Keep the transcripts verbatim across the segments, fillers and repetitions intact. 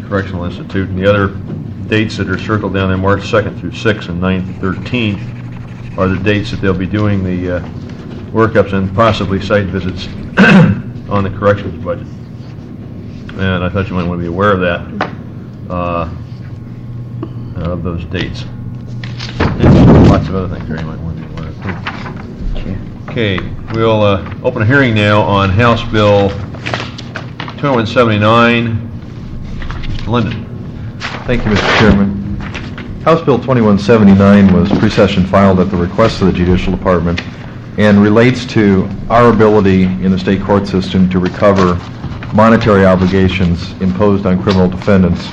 Correctional Institute. And the other dates that are circled down there, March second through sixth and ninth and thirteenth, are the dates that they'll be doing the uh, workups and possibly site visits on the corrections budget. And I thought you might want to be aware of that, uh, of those dates. And lots of other things there you might want to be aware of too. Okay, we'll uh, open a hearing now on House Bill twenty-one seventy-nine. Mister Linden. Thank you, Mister Chairman. House Bill twenty-one seventy-nine was pre-session filed at the request of the Judicial Department and relates to our ability in the state court system to recover monetary obligations imposed on criminal defendants.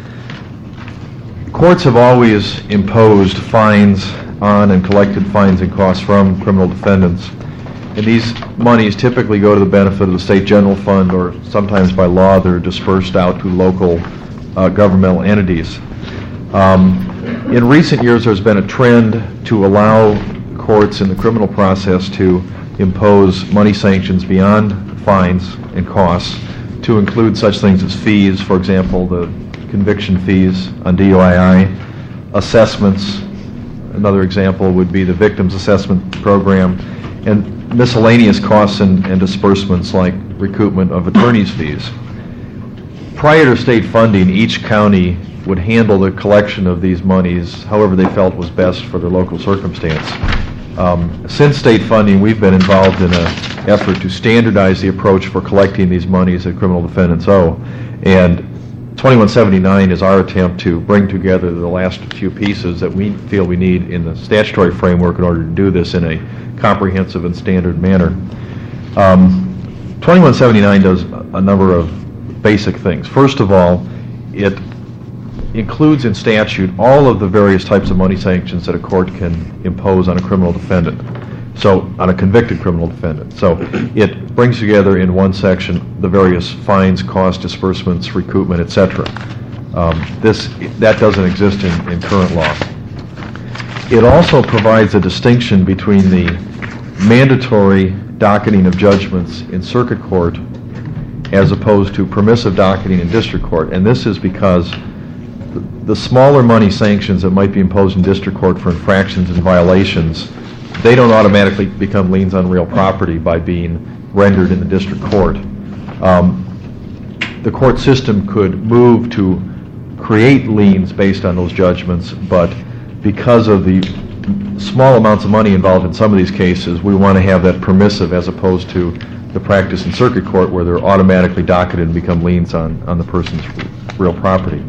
Courts have always imposed fines on and collected fines and costs from criminal defendants. And these monies typically go to the benefit of the state general fund, or sometimes by law they're dispersed out to local uh, governmental entities. Um, in recent years there's been a trend to allow courts in the criminal process to impose money sanctions beyond fines and costs to include such things as fees, for example, the conviction fees on D U I I, assessments. Another example would be the Victims Assessment Program, and miscellaneous costs and, and disbursements like recoupment of attorney's fees. Prior to state funding, each county would handle the collection of these monies however they felt was best for their local circumstance. Um, since state funding, we've been involved in an effort to standardize the approach for collecting these monies that criminal defendants owe. And twenty-one seventy-nine is our attempt to bring together the last few pieces that we feel we need in the statutory framework in order to do this in a comprehensive and standard manner. Um, twenty-one seventy-nine does a number of basic things. First of all, it includes in statute all of the various types of money sanctions that a court can impose on a criminal defendant, so on a convicted criminal defendant. So it brings together in one section the various fines, costs, disbursements, recoupment, et cetera. Um, this that doesn't exist in, in current law. It also provides a distinction between the mandatory docketing of judgments in circuit court as opposed to permissive docketing in district court, and this is because the, the smaller money sanctions that might be imposed in district court for infractions and violations, they don't automatically become liens on real property by being rendered in the district court. Um, the court system could move to create liens based on those judgments, but because of the small amounts of money involved in some of these cases, we want to have that permissive as opposed to the practice in circuit court where they're automatically docketed and become liens on, on the person's real property.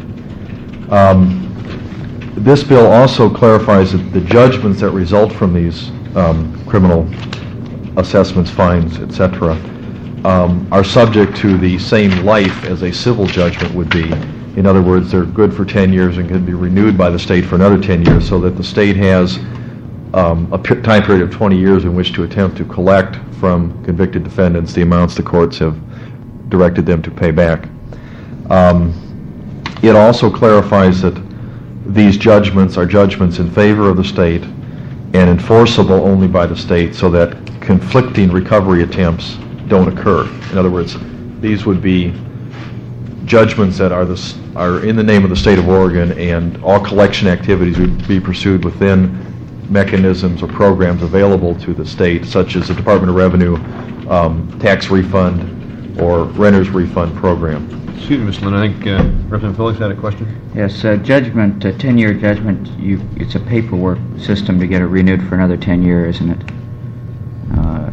Um, this bill also clarifies that the judgments that result from these um, criminal assessments, fines, et cetera, um, are subject to the same life as a civil judgment would be. In other words, they're good for ten years and can be renewed by the state for another ten years, so that the state has um, a p- time period of twenty years in which to attempt to collect from convicted defendants the amounts the courts have directed them to pay back. Um, it also clarifies that these judgments are judgments in favor of the state and enforceable only by the state, so that conflicting recovery attempts don't occur. In other words, these would be judgments that are, the, are in the name of the state of Oregon, and all collection activities would be pursued within mechanisms or programs available to the state, such as the Department of Revenue um, tax refund or renter's refund program. Excuse me, Mister Lynn, I think uh, Representative Phillips had a question. Yes, uh, judgment, a ten-year judgment, you, it's a paperwork system to get it renewed for another ten years, isn't it? Uh,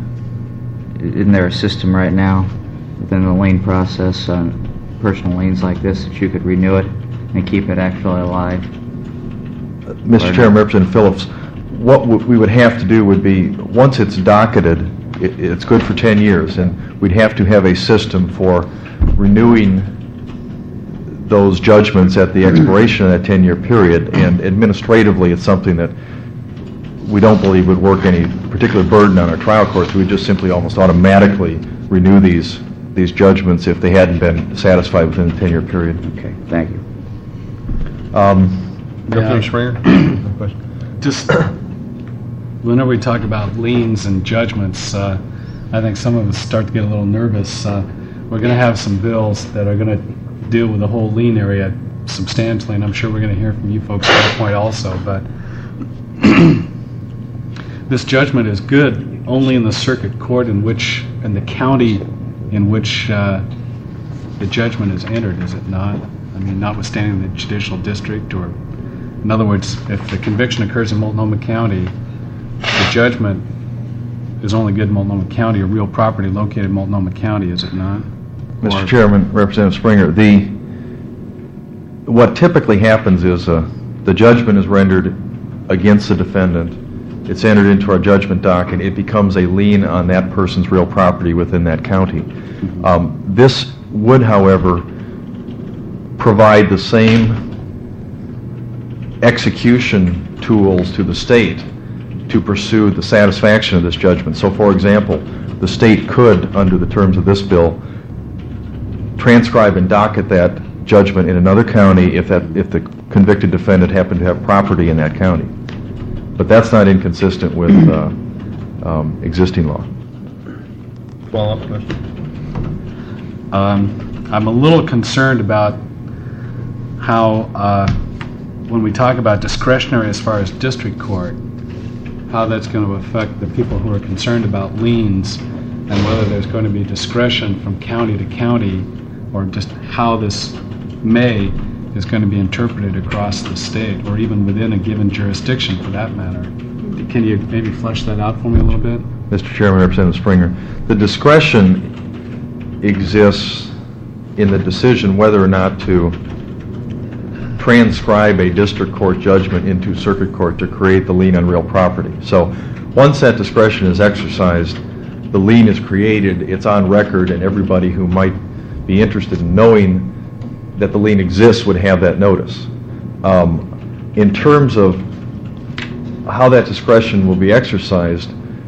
isn't there a system right now within the lien process on personal liens like this that you could renew it and keep it actually alive? Uh, Mister Chairman, Representative Phillips, what w- we would have to do would be, once it's docketed, it, it's good for ten years, and we'd have to have a system for renewing those judgments at the expiration of that ten-year period, and administratively it's something that we don't believe would work any particular burden on our trial courts. We would just simply almost automatically renew these these judgments if they hadn't been satisfied within the ten-year period. Okay, thank you. Um, Representative Springer, question. Just whenever we talk about liens and judgments, uh, I think some of us start to get a little nervous. Uh, we're going to have some bills that are going to deal with the whole lien area substantially, and I'm sure we're going to hear from you folks at that point also, but this judgment is good only in the circuit court in which, in the county in which uh, the judgment is entered, is it not? I mean, notwithstanding the judicial district, or in other words, if the conviction occurs in Multnomah County, the judgment is only good in Multnomah County, or real property located in Multnomah County, is it not? Mister Or- Chairman, Representative Springer, the, what typically happens is uh, the judgment is rendered against the defendant. It's entered into our judgment docket. It becomes a lien on that person's real property within that county. Um, This would, however, provide the same execution tools to the state to pursue the satisfaction of this judgment. So, for example, the state could, under the terms of this bill, transcribe and docket that judgment in another county if that if the convicted defendant happened to have property in that county. But that's not inconsistent with uh, um, existing law. Follow-up question? Um, I'm a little concerned about how, uh, when we talk about discretionary as far as district court, how that's going to affect the people who are concerned about liens, and whether there's going to be discretion from county to county, or just how this may is going to be interpreted across the state, or even within a given jurisdiction for that matter. Can you maybe flesh that out for me a little bit? Mister Chairman, Representative Springer, the discretion exists in the decision whether or not to transcribe a district court judgment into circuit court to create the lien on real property. So once that discretion is exercised, the lien is created, it's on record, and everybody who might be interested in knowing that the lien exists would have that notice. Um, in terms of how that discretion will be exercised,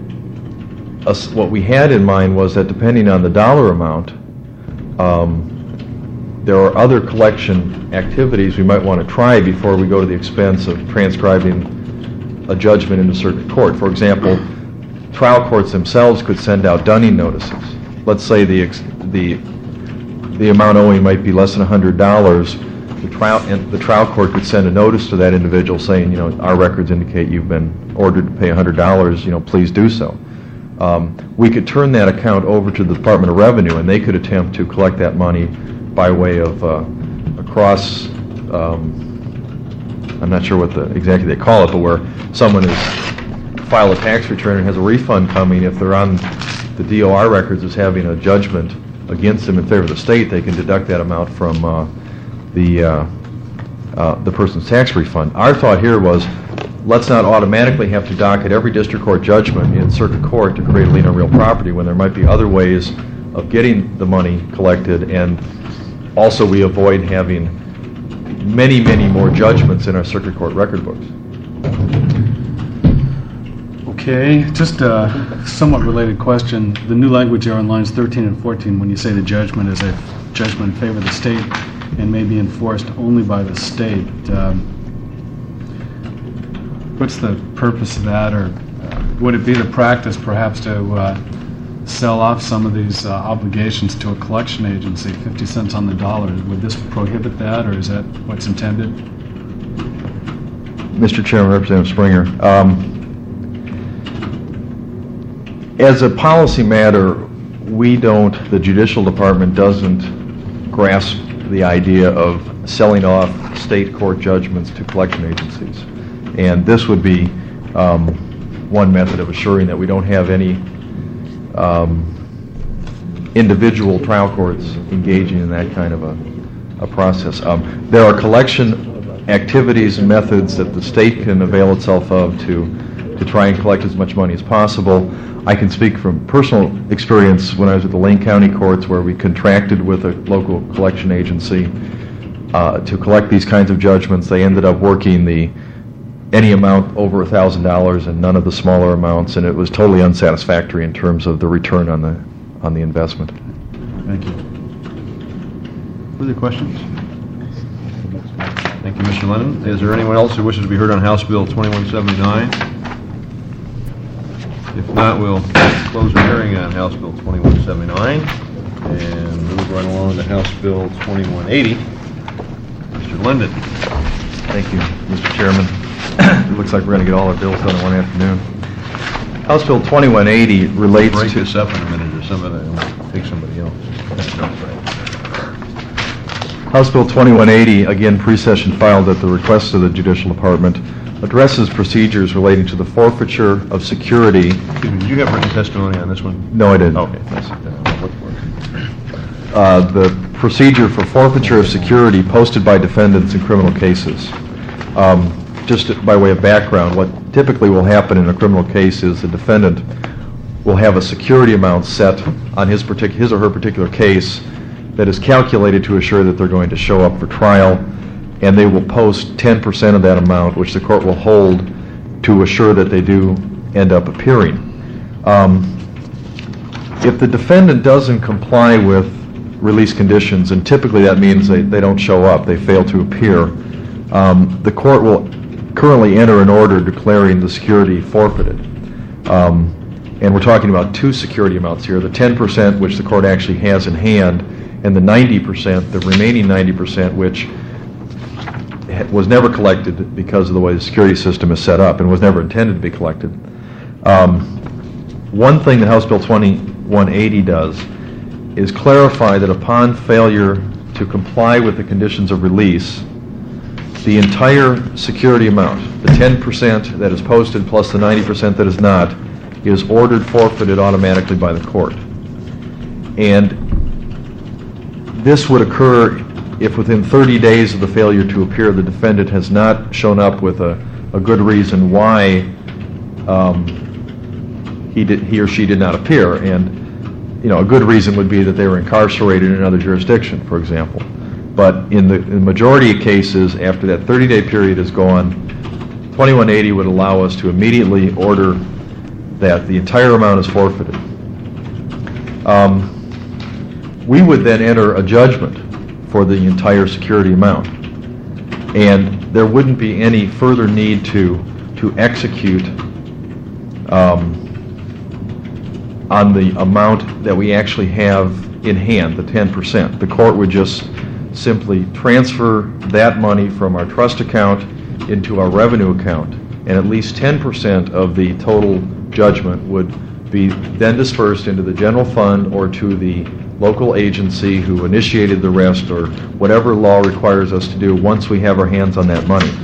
us, what we had in mind was that depending on the dollar amount, um, there are other collection activities we might want to try before we go to the expense of transcribing a judgment into circuit court. For example, trial courts themselves could send out dunning notices. Let's say the ex- the the amount owing might be less than one hundred dollars. The trial and the trial court could send a notice to that individual saying, you know, our records indicate you've been ordered to pay one hundred dollars. You know, please do so. Um, we could turn that account over to the Department of Revenue, and they could attempt to collect that money by way of uh, across. Um, I'm not sure what the exactly they call it, but where someone has filed a tax return and has a refund coming, if they're on the D O R records as having a judgment against them in favor of the state, they can deduct that amount from uh, the uh, uh, the person's tax refund. Our thought here was, let's not automatically have to docket every district court judgment in circuit court to create a lien on real property when there might be other ways of getting the money collected, and also we avoid having many, many more judgments in our circuit court record books. Okay, just a somewhat related question. The new language here on lines thirteen and fourteen, when you say the judgment is a judgment in favor of the state and may be enforced only by the state, um, what's the purpose of that? Or uh, would it be the practice perhaps to uh, sell off some of these uh, obligations to a collection agency, fifty cents on the dollar? Would this prohibit that, or is that what's intended? Mister Chairman, Representative Springer, um, as a policy matter, we don't, the Judicial Department doesn't grasp the idea of selling off state court judgments to collection agencies. And this would be um, one method of assuring that we don't have any um, individual trial courts engaging in that kind of a, a process. Um, there are collection activities and methods that the state can avail itself of to, to try and collect as much money as possible. I can speak from personal experience when I was at the Lane County Courts, where we contracted with a local collection agency uh, to collect these kinds of judgments. They ended up working the any amount over one thousand dollars and none of the smaller amounts, and it was totally unsatisfactory in terms of the return on the on the investment. Thank you. Further questions? Thank you, Mister Lennon. Is there anyone else who wishes to be heard on House Bill twenty-one seventy-nine? If not, we'll close the hearing on House Bill twenty-one seventy-nine and move right along to House Bill twenty-one eighty. Mister Linden. Thank you, Mister Chairman. It looks like we're going to get all our bills done in one afternoon. House Bill twenty-one eighty relates Break to... this up in a minute or somebody, I'll take somebody else. House Bill twenty-one eighty, again pre-session filed at the request of the Judicial Department, addresses procedures relating to the forfeiture of security. Excuse me, did you have written testimony on this one? No, I didn't. Okay, that's, I'll look for it. Uh, the procedure for forfeiture of security posted by defendants in criminal cases. Um, just by way of background, what typically will happen in a criminal case is the defendant will have a security amount set on his, partic- his or her particular case that is calculated to assure that they're going to show up for trial, and they will post ten percent of that amount, which the court will hold to assure that they do end up appearing. Um, if the defendant doesn't comply with release conditions, and typically that means they, they don't show up, they fail to appear, um, the court will currently enter an order declaring the security forfeited. Um, and we're talking about two security amounts here, the ten percent which the court actually has in hand, and the ninety percent, the remaining ninety percent, which was never collected because of the way the security system is set up and was never intended to be collected. Um, one thing that House Bill twenty-one eighty does is clarify that upon failure to comply with the conditions of release, the entire security amount, the ten percent that is posted plus the ninety percent that is not, is ordered forfeited automatically by the court. And this would occur if within thirty days of the failure to appear, the defendant has not shown up with a, a good reason why um, he, did, he or she did not appear. And you know, a good reason would be that they were incarcerated in another jurisdiction, for example. But in the, in the majority of cases, after that thirty-day period is gone, twenty-one eighty would allow us to immediately order that the entire amount is forfeited. Um, we would then enter a judgment for the entire security amount, and there wouldn't be any further need to to execute um, on the amount that we actually have in hand, the ten percent. The court would just simply transfer that money from our trust account into our revenue account, and at least ten percent of the total judgment would be then dispersed into the general fund or to the local agency who initiated the rest, or whatever law requires us to do once we have our hands on that money.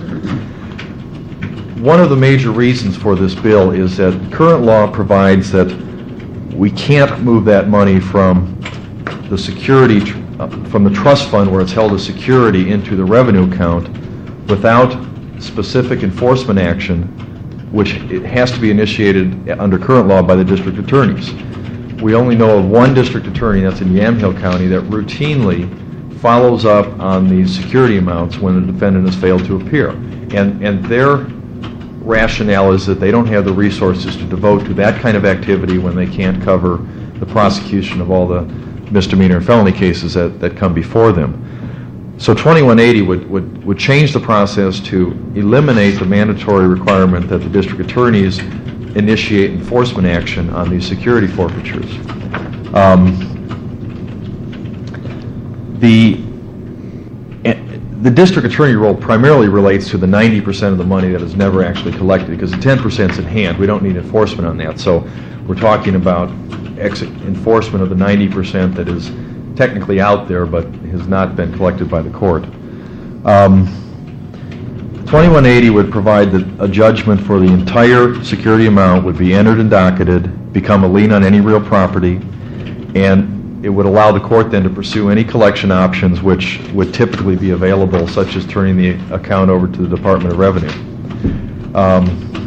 One of the major reasons for this bill is that current law provides that we can't move that money from the security, uh, from the trust fund where it's held as security into the revenue account without specific enforcement action, which it has to be initiated under current law by the district attorneys. We only know of one district attorney, that's in Yamhill County, that routinely follows up on these security amounts when the defendant has failed to appear. And, and their rationale is that they don't have the resources to devote to that kind of activity when they can't cover the prosecution of all the misdemeanor and felony cases that, that come before them. So twenty-one eighty would, would, would change the process to eliminate the mandatory requirement that the district attorneys initiate enforcement action on these security forfeitures. Um, the the district attorney role primarily relates to the ninety percent of the money that is never actually collected, because the ten percent is in hand. We don't need enforcement on that. So we're talking about ex- enforcement of the ninety percent that is technically out there but has not been collected by the court. Um, twenty-one eighty would provide that a judgment for the entire security amount would be entered and docketed, become a lien on any real property, and it would allow the court then to pursue any collection options which would typically be available, such as turning the account over to the Department of Revenue. Um,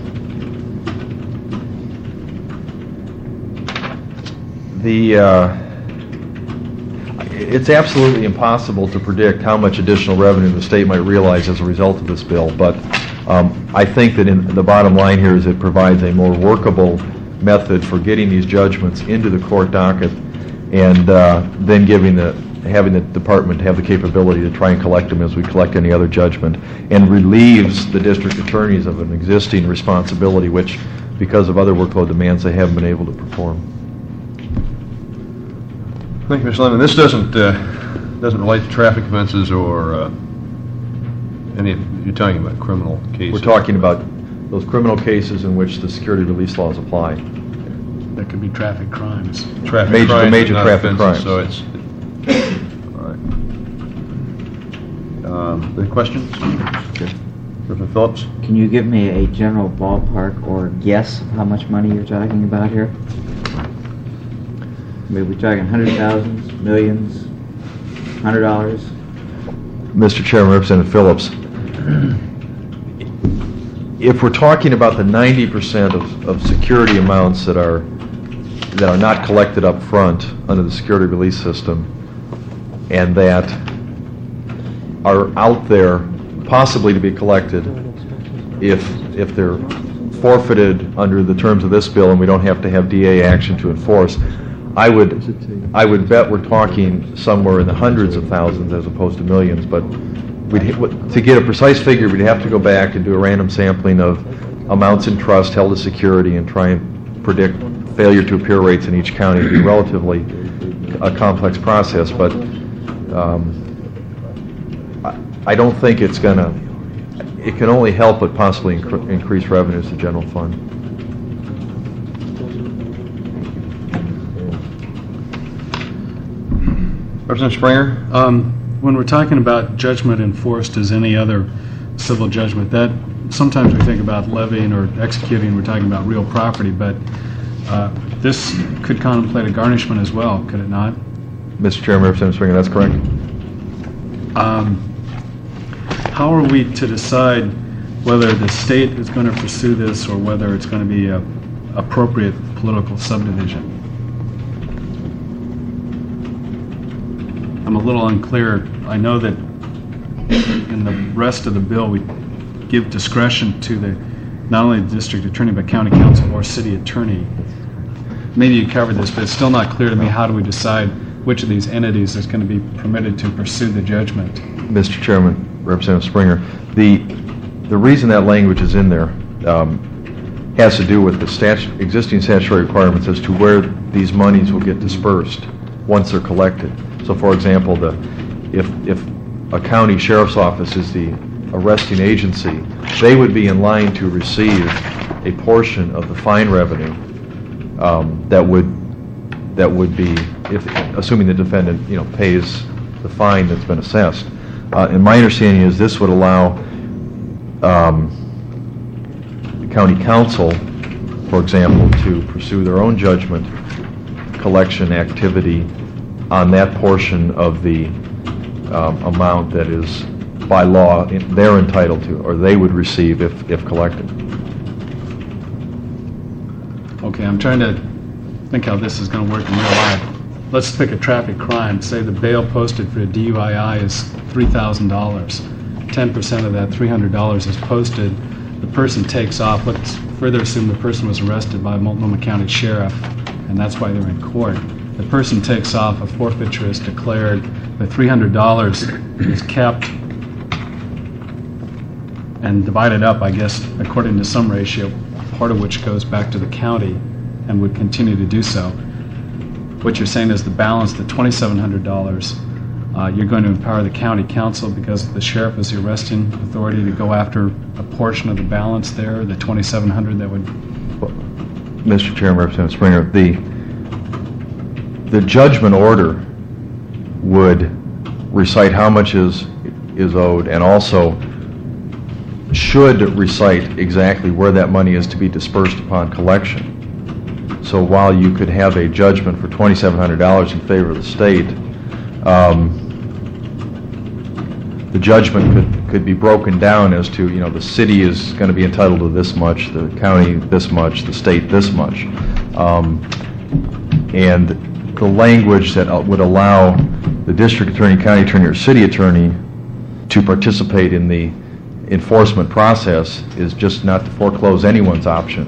the uh, it's absolutely impossible to predict how much additional revenue the state might realize as a result of this bill, but um, I think that in the bottom line here is it provides a more workable method for getting these judgments into the court docket, and uh, then giving the having the department have the capability to try and collect them as we collect any other judgment, and relieves the district attorneys of an existing responsibility which because of other workload demands they haven't been able to perform. Thank you, Mister Lemon. This doesn't uh, doesn't relate to traffic offenses or uh, any. You're talking about criminal cases. We're talking about those criminal cases in which the security release laws apply. That could be traffic crimes. Traffic Major- crimes, major not traffic offenses, crimes. So it's all right. Um, the questions, Okay. Reverend Phillips. Can you give me a general ballpark or guess of how much money you're talking about here? Maybe we're talking hundred thousands, millions, hundred dollars? Mister Chairman, Representative Phillips, if we're talking about the ninety percent of, of security amounts that are that are not collected up front under the security release system and that are out there possibly to be collected if if they're forfeited under the terms of this bill and we don't have to have D A action to enforce, I would I would bet we're talking somewhere in the hundreds of thousands as opposed to millions, but we'd, to get a precise figure, we'd have to go back and do a random sampling of amounts in trust held as security and try and predict failure to appear rates in each county. It'd be relatively a complex process, but um, I, I don't think it's going to, it can only help but possibly incre- increase revenues to the general fund. Representative Springer. Um, when we're talking about judgment enforced as any other civil judgment, that sometimes we think about levying or executing, we're talking about real property, but uh, this could contemplate a garnishment as well, could it not? Mister Chairman, Representative Springer, that's correct. Um, how are we to decide whether the state is going to pursue this or whether it's going to be a appropriate political subdivision? I'm a little unclear. I know that in the rest of the bill we give discretion to the not only the district attorney but county council or city attorney. Maybe you covered this, but it's still not clear to me how do we decide which of these entities is going to be permitted to pursue the judgment. Mister Chairman, Representative Springer, the the reason that language is in there um, has to do with the statu- existing statutory requirements as to where these monies will get dispersed once they're collected. So, for example, the if if a county sheriff's office is the arresting agency, they would be in line to receive a portion of the fine revenue um, that would that would be, if assuming the defendant, you know, pays the fine that's been assessed. Uh, and my understanding is this would allow um, the county council, for example, to pursue their own judgment collection activity on that portion of the um, amount that is by law they're entitled to, or they would receive if, if collected. Okay, I'm trying to think how this is going to work in real life. Let's pick a traffic crime. Say the bail posted for a D U I I is three thousand dollars. ten percent of that three hundred dollars is posted. The person takes off. Let's further assume the person was arrested by Multnomah County Sheriff, and that's why they're in court. The person takes off, a forfeiture is declared, the three hundred dollars is kept and divided up, I guess, according to some ratio, part of which goes back to the county and would continue to do so. What you're saying is the balance, the twenty-seven hundred dollars, uh, you're going to empower the county council because the sheriff is the arresting authority to go after a portion of the balance there, the twenty-seven hundred that would... Well, Mister Chairman, Representative Springer, the the judgment order would recite how much is is owed and also should recite exactly where that money is to be dispersed upon collection. So while you could have a judgment for twenty-seven hundred dollars in favor of the state, um, the judgment could, could be broken down as to, you know, the city is going to be entitled to this much, the county this much, the state this much. Um, and the language that would allow the district attorney, county attorney, or city attorney to participate in the enforcement process is just not to foreclose anyone's option.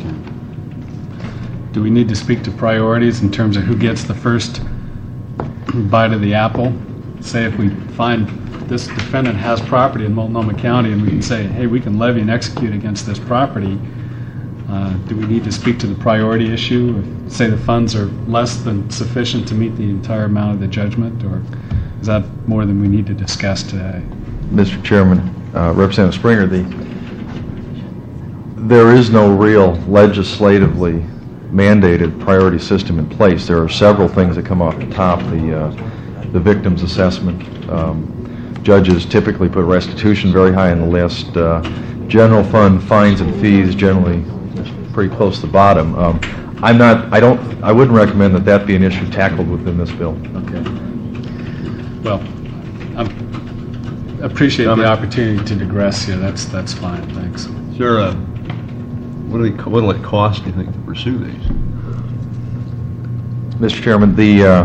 Do we need to speak to priorities in terms of who gets the first bite of the apple? Say if we find this defendant has property in Multnomah County and we can say, hey, we can levy and execute against this property, Uh, Do we need to speak to the priority issue, or say the funds are less than sufficient to meet the entire amount of the judgment, or is that more than we need to discuss today? Mister Chairman, uh, Representative Springer, the, there is no real legislatively mandated priority system in place. There are several things that come off the top. The, uh, the victim's assessment. Um, judges typically put restitution very high on the list. Uh, general fund fines and fees generally pretty close to the bottom. Um, I'm not, I don't, I wouldn't recommend that that be an issue tackled within this bill. Okay. Well, I appreciate the opportunity to digress here. That's that's fine. Thanks. Is there a, what do they, co- what'll it cost, do you think, to pursue these? Mister Chairman, the, uh,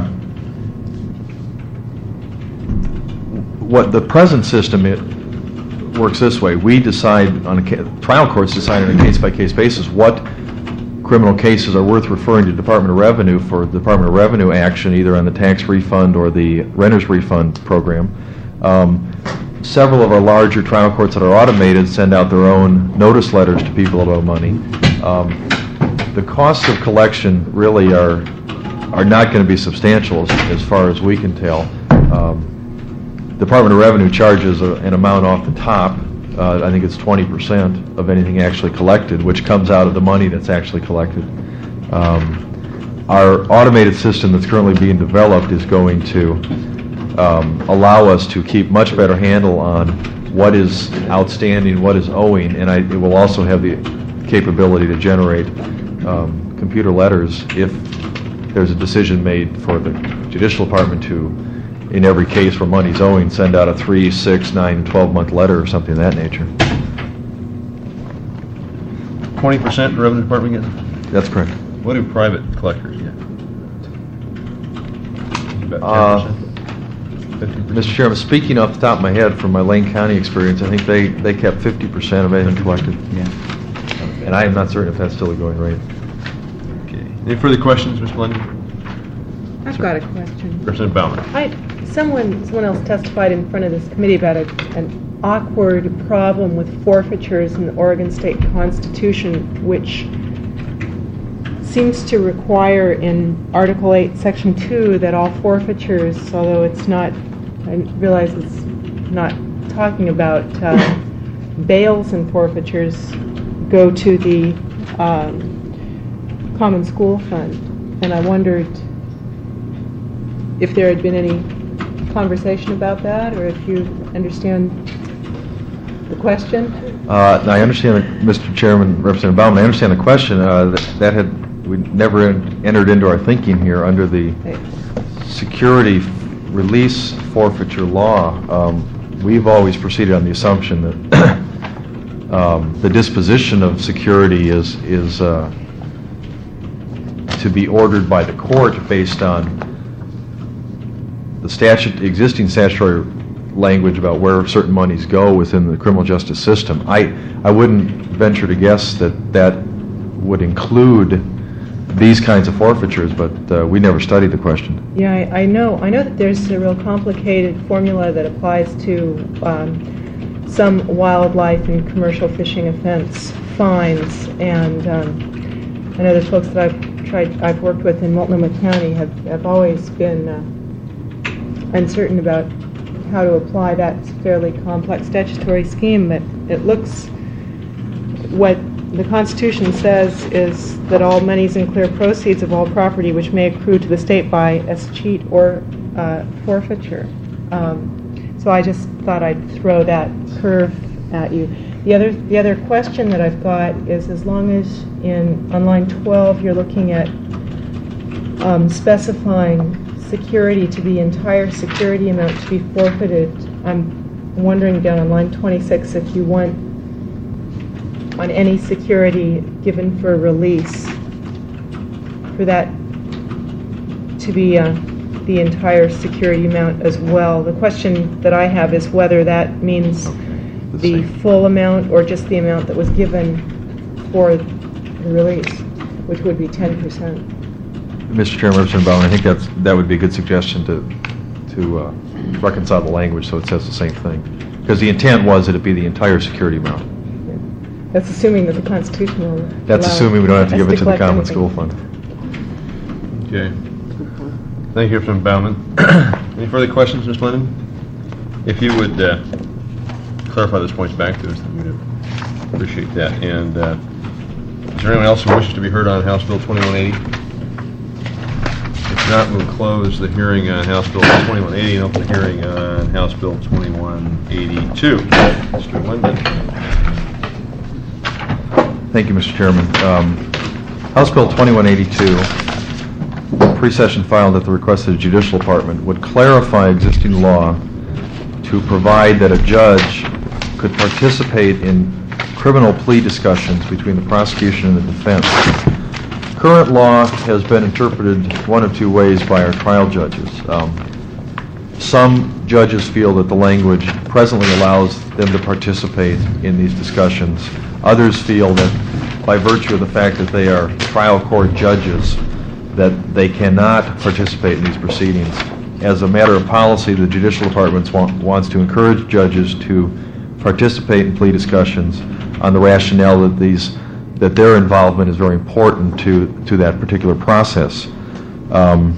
what the present system, it works this way. We decide on a, ca- trial courts decide on a case-by-case basis what criminal cases are worth referring to Department of Revenue for Department of Revenue action, either on the tax refund or the renter's refund program. Um, several of our larger trial courts that are automated send out their own notice letters to people that owe money. Um, the costs of collection really are are not going to be substantial as, as far as we can tell. Um, Department of Revenue charges a, an amount off the top. Uh, I think it's twenty percent of anything actually collected, which comes out of the money that's actually collected. Um, our automated system that's currently being developed is going to um, allow us to keep much better handle on what is outstanding, what is owing, and I, it will also have the capability to generate um, computer letters if there's a decision made for the Judicial Department to, in every case where money's owing, send out a three, six, nine, twelve-month letter or something of that nature. Twenty percent Revenue Department gets? That's correct. What do private collectors get? About Uh, ten percent? fifteen percent? Mister Chairman, speaking off the top of my head from my Lane County experience, I think they, they kept fifty percent of anything collected. Yeah. And I am not certain if that's still a going rate. Okay. Any further questions, Mister Lundy? I've got a question. Representative Bauman. I, someone, someone else testified in front of this committee about a, an awkward problem with forfeitures in the Oregon State Constitution, which seems to require in Article eight, Section two, that all forfeitures, although it's not, I realize it's not talking about uh, bails and forfeitures, go to the um, Common School Fund. And I wondered if there had been any conversation about that, or if you understand the question. Uh, I understand, Mister Chairman, Representative Bauman, I understand the question. Uh, that, that had, we never en- entered into our thinking here under the security f- release forfeiture law. Um, we've always proceeded on the assumption that um, the disposition of security is, is uh, to be ordered by the court based on the statute, existing statutory language about where certain monies go within the criminal justice system. I, I wouldn't venture to guess that that would include these kinds of forfeitures, but uh, we never studied the question. Yeah, I, I know. I know that there's a real complicated formula that applies to um, some wildlife and commercial fishing offense fines, and um, I know the folks that I've tried, I've worked with in Multnomah County have, have always been uh, uncertain about how to apply that fairly complex statutory scheme, but it looks, what the Constitution says is that all monies and clear proceeds of all property which may accrue to the state by escheat or uh, forfeiture. Um, so I just thought I'd throw that curve at you. The other, the other question that I've got is, as long as in on line twelve you're looking at um, specifying security to the entire security amount to be forfeited, I'm wondering down on line twenty-six if you want on any security given for release for that to be uh, the entire security amount as well. The question that I have is whether that means Okay. the full amount or just the amount that was given for the release, which would be ten percent. Mister Chairman, Representative Bauman, I think that's, that would be a good suggestion to, to uh, reconcile the language so it says the same thing. Because the intent was that it be the entire security amount. That's assuming that the Constitution will That's allow assuming we don't have to us give it to the collect common anything. school fund. Okay. Thank you, Representative Baumann. Any further questions, Miz Lennon? If you would uh, clarify those points back to us, then we'd appreciate that. And uh, is there anyone else who wishes to be heard on House Bill twenty-one eighty? If not, we'll close the hearing on House Bill twenty-one eighty and open the hearing on House Bill twenty-one eighty-two. Mister Linden. Thank you, Mister Chairman. Um, House Bill twenty-one eighty-two, pre-session filed at the request of the Judicial Department, would clarify existing law to provide that a judge could participate in criminal plea discussions between the prosecution and the defense. Current law has been interpreted one of two ways by our trial judges. Um, some judges feel that the language presently allows them to participate in these discussions. Others feel that by virtue of the fact that they are trial court judges, that they cannot participate in these proceedings. As a matter of policy, the Judicial Department want, wants to encourage judges to participate in plea discussions on the rationale that these that their involvement is very important to, to that particular process. Um,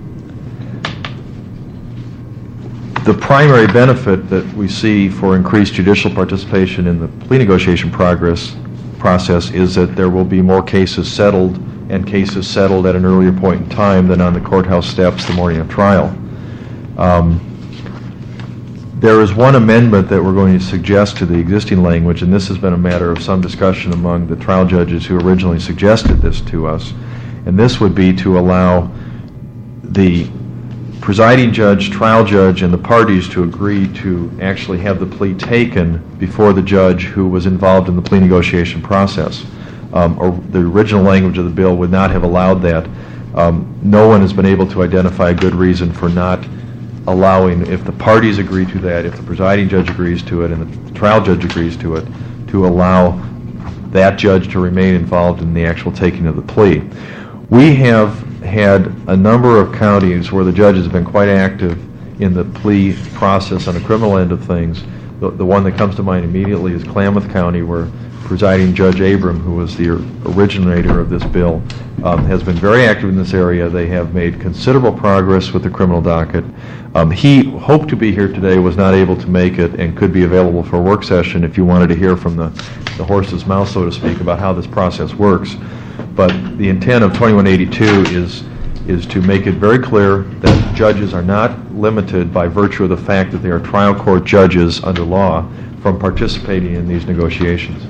the primary benefit that we see for increased judicial participation in the plea negotiation progress process is that there will be more cases settled, and cases settled at an earlier point in time than on the courthouse steps the morning of trial. Um, There is one amendment that we're going to suggest to the existing language, and this has been a matter of some discussion among the trial judges who originally suggested this to us, and this would be to allow the presiding judge, trial judge, and the parties to agree to actually have the plea taken before the judge who was involved in the plea negotiation process. Um, or the original language of the bill would not have allowed that. Um, no one has been able to identify a good reason for not allowing, if the parties agree to that, if the presiding judge agrees to it, and the trial judge agrees to it, to allow that judge to remain involved in the actual taking of the plea. We have had a number of counties where the judges have been quite active in the plea process on the criminal end of things. The, the one that comes to mind immediately is Klamath County, where presiding Judge Abram, who was the originator of this bill, um, has been very active in this area. They have made considerable progress with the criminal docket. Um, he hoped to be here today, was not able to make it, and could be available for a work session if you wanted to hear from the, the horse's mouth, so to speak, about how this process works. But the intent of twenty-one eighty-two is is to make it very clear that judges are not limited by virtue of the fact that they are trial court judges under law from participating in these negotiations.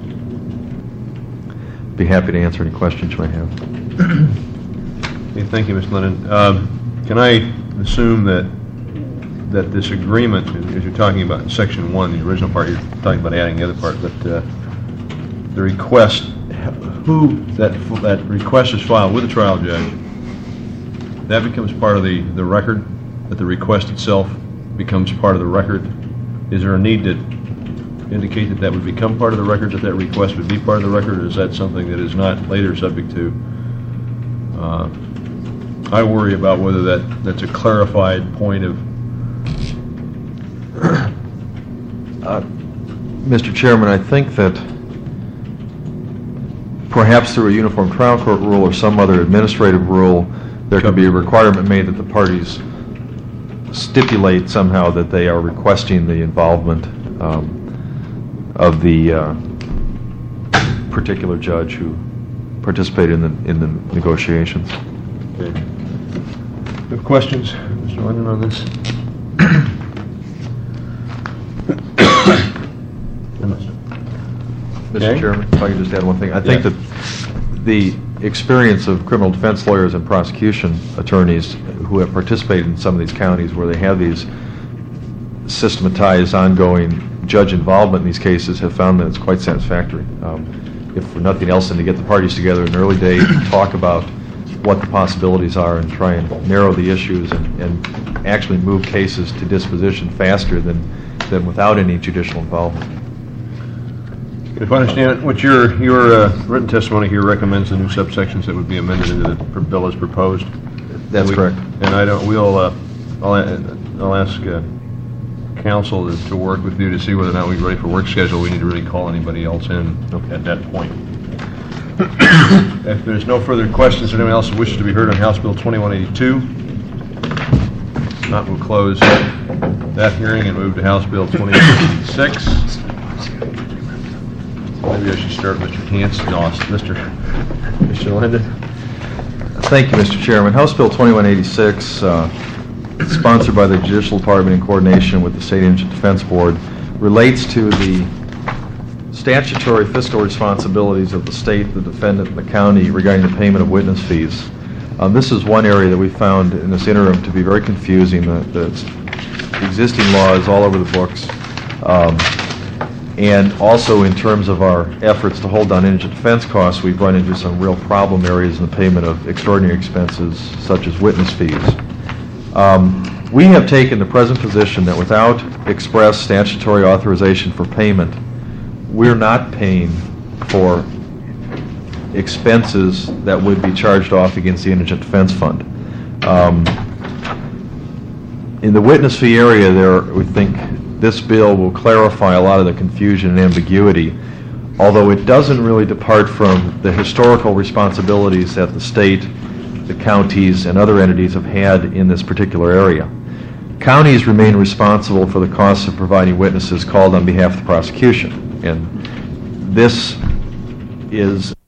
Be happy to answer any questions you might have. Okay, thank you, Miz Lennon. Um, can I assume that that this agreement, as you're talking about in section one, the original part, you're talking about adding the other part, but uh, the request, who that that request is filed with the trial judge, that becomes part of the the record, that the request itself becomes part of the record. Is there a need to indicate that that would become part of the record, that that request would be part of the record, or is that something that is not later subject to? Uh, I worry about whether that, that's a clarified point of... Uh, Mister Chairman, I think that perhaps through a uniform trial court rule or some other administrative rule, there could be a requirement made that the parties stipulate somehow that they are requesting the involvement um, of the uh, particular judge who participated in the in the negotiations. Okay. Have questions, Mister Lennon, on this? Mister Okay. Chairman, if I could just add one thing. I think Yeah. that the experience of criminal defense lawyers and prosecution attorneys who have participated in some of these counties where they have these systematized, ongoing judge involvement in these cases have found that it's quite satisfactory. Um, if for nothing else, than to get the parties together in an early day to talk about what the possibilities are and try and narrow the issues and, and actually move cases to disposition faster than, than without any judicial involvement. If I understand, what your your uh, written testimony here recommends the new subsections that would be amended into the bill as proposed. That's And we- correct. And I don't. We'll. Uh, I'll. a- I'll ask uh, council to to work with you to see whether or not we're ready for work schedule. We need to really call anybody else in at that point. If there's no further questions, or anyone else who wishes to be heard on House Bill twenty-one eighty-two, if not, we'll close that hearing and move to House Bill twenty-one eighty-six. Maybe I should start with Mister Hanson. No, it's Mister Mister Linden. Thank you, Mister Chairman. House Bill twenty-one eighty-six, uh, sponsored by the Judicial Department in coordination with the State Indigent Defense Board, relates to the statutory fiscal responsibilities of the state, the defendant, and the county regarding the payment of witness fees. Um, this is one area that we found in this interim to be very confusing. The, the existing law is all over the books. Um, and also in terms of our efforts to hold down indigent defense costs, we've run into some real problem areas in the payment of extraordinary expenses such as witness fees. Um, we have taken the present position that without express statutory authorization for payment, we're not paying for expenses that would be charged off against the Indigent Defense Fund. Um, in the witness fee area there, we think this bill will clarify a lot of the confusion and ambiguity, although it doesn't really depart from the historical responsibilities that the state, the counties, and other entities have had in this particular area. Counties remain responsible for the costs of providing witnesses called on behalf of the prosecution. And this is